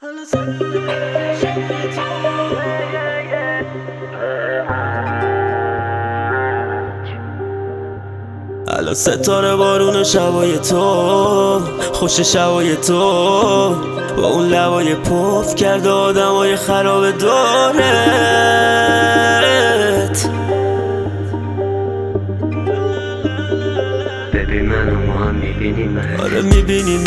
الان ستاره بارون شبای تو، خوش شبای تو، با اون لبای پف کرده آدمای خراب دورت. ببین منو ما هم میبینیم، آره میبینیم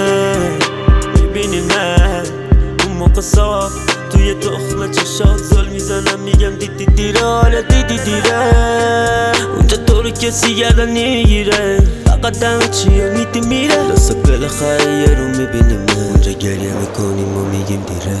اون موقع صاف توی تخمه چشات زل میزنم میگم دیدی دیره، آره دیدی دیره. اونجا تو رو کسی گردن نمیگیره، فقط دم چیه میدی میره. دست بالاخره یه رو میبینیم، اونجا گریه میکنیم و میگیم دیره.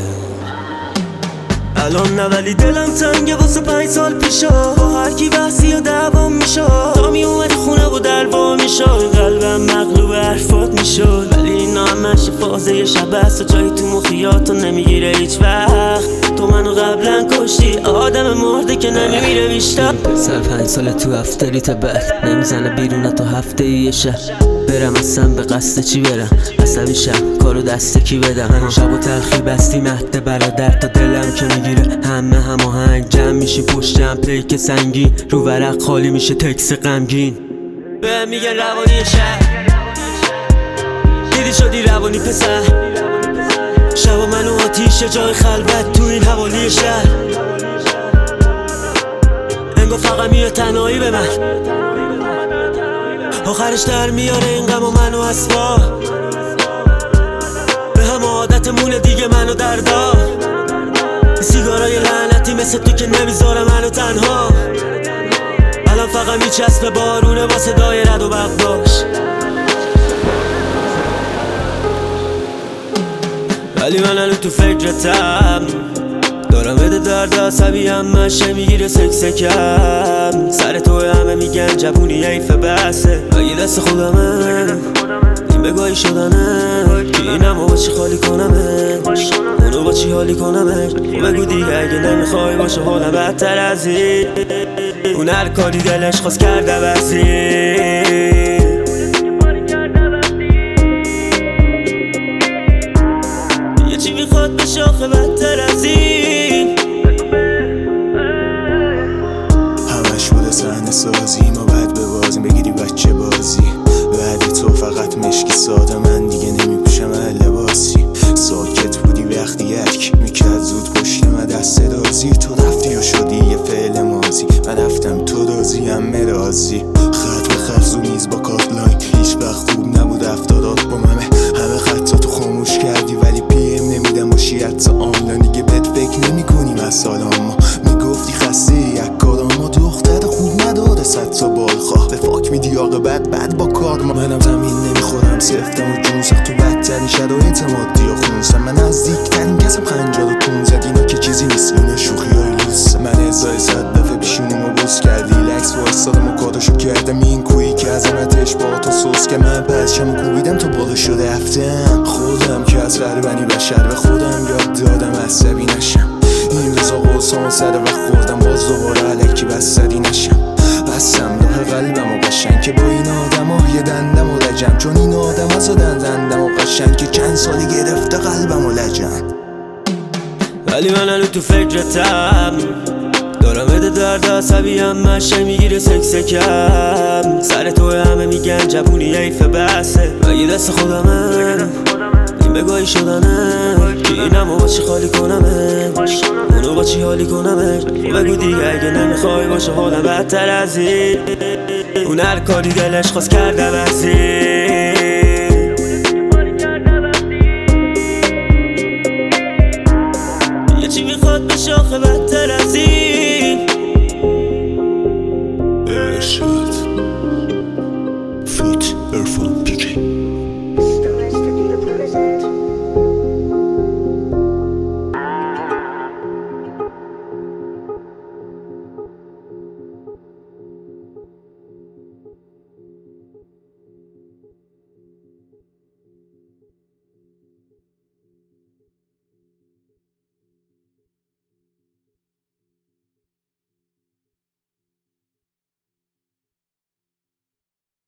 الان نه ولی دلم تنگه واسه 5 سال پیشا، با هر کی بحثی و دعوام میشد. تا می اومدی خونه و در وا میشد، قلبم مغلوب حرفات میشد. ولی اینا همش فازه شب است و جایی تو مخیاتو نمیگیره هیچ وقت. تو منو قبلا کشتی، آدم مرده که نمیمیره بیشتر. پسر 5 ساله تو افتریت بعد نمیزنه بیرون تا هفته یه شهر. برم اصلا به قصد چی برم، عصبی شم کارو دست کی بدم. شب و تلخی بستی مهد برادر تا دلم که میگیره همه هماهنگ. جمع میشی پشت جمع پیک سنگین، رو ورق خالی میشه تکس غمگین. به میگن روانی شهر، دیدی شدی روانی پسر. شب و من و آتیش جای خلوت تو این حوالی شهر. انگار فقط میاد تنهایی به من، آخرش در میاره این غم و من و اسوا. به هم عادتمونه دیگه من و دردا. سیگارای لعنتی مثل تو که نمیذاره منو تنها. الان فقط میچسبه بارونه با صدای رد و بغداش. ولی من الان تو فکرتم، دارم بده درد عصبی همشه میگیره سکسکم. سر تو همه میگن جوونی حیف بسه، اگه دست خودمه این بگاهی شدنه. که اینم با چی خالی کنمه، اونو با چی حالی کنمه. بگو دیگه اگه نمیخوای باشه حالم بدتر از این. اون هر کاری دلش خواست کرده بسی، یه چی میخواد به شاخه بدتر از این. همش بوده صحنه سازی، ما بعد به بازی بگیری بچه بازی. بعد تو فقط مشکی ساده، من دیگه نمیپوشم لباسی. ساکت بودی وقتی یک میکرد زود پشت من دست دازی. تو رفتی و شدی یه فعل مازی، من رفتم تو دازی هم مرازی. خط به خط زو میز با کارت لاین، هیچ وقت خوب نبود افتادات با ممه. همه خطا تو خاموش کردی ولی پی ام نمیدم باشی حتی آنلاین. دیگه بهت فکر نمی کنیم از سالام، ما میگفتی خسته یک کارام. ما دختر خوب نداره 100 تا بالخواه، به فاک میدی عاقبت بعد با کار. منم زمین نمیخورم سفتم و جون سخت تو بدترین شرایط مادی و خونسم. من نزدیکترین کسم 55 اینا که چیزی نیست، اینا شوخی های لوس. من ازای 100 دفعه پیشونیمو بوس کردی، لکس وایستادم و کاداشو کردم. این کویی که عظمتش با تو سوس که من پرچمو کوبیدم تو بالا شده رفتم. خودم که از غربنی بشر به خودم یاد دادم عصبی نشم. این روزا قرصان سر وقت خوردم، باز دوباره علکی بستری نشم. بستم راه قلبم و قشنگ که با این آدم ها یه دندم و لجم. چون این آدم ها زدن دندم و قشنگ که چند سالی گرفته قلبم و لجم. ولی من الان تو فکرتم، دارم بده درد عصبی همشه میگیره سکسکم. سر تو همه میگن جوونی حیف بسه، اگه دست خودمه این بگاهی شدنه. که اینم با چی خالی کنمه، اونو با چی حالی کنمه. بگو دیگه اگه نمیخوای باشه حالم بدتر از این. اون هر کاری دلش خواست کرده بسی.